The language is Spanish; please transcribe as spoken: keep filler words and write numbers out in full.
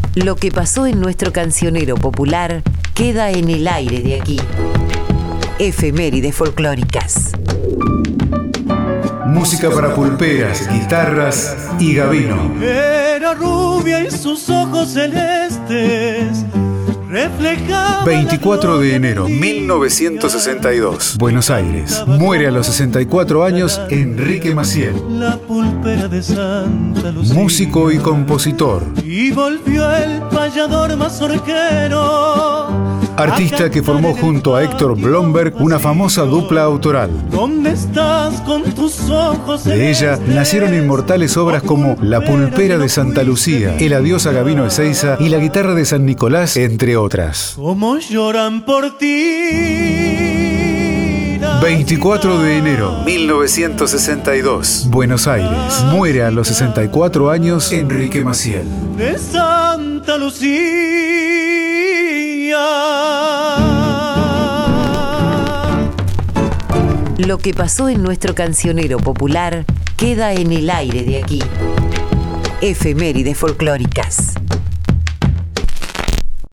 Lo que pasó en nuestro cancionero popular queda en el aire de aquí. Efemérides folclóricas. Música para pulperas, guitarras y gabino. Era rubia y sus ojos celestes reflejaban. veinticuatro de enero mil novecientos sesenta y dos, Buenos Aires. Muere a los sesenta y cuatro años Enrique Maciel. La pulpera de Santa Lucía. Músico y compositor. Y volvió el payador mazorquero. Artista que formó junto a Héctor Blomberg una famosa dupla autoral. ¿Dónde estás con tus ojos? De ella nacieron inmortales obras como La pulpera de Santa Lucía, El adiós a Gabino Ezeiza y La guitarra de San Nicolás, entre otras. ¿Cómo lloran por ti? veinticuatro de enero mil novecientos sesenta y dos, Buenos Aires. Muere a los sesenta y cuatro años Enrique Maciel. De Santa Lucía. Lo que pasó en nuestro cancionero popular queda en el aire de aquí. Efemérides folclóricas.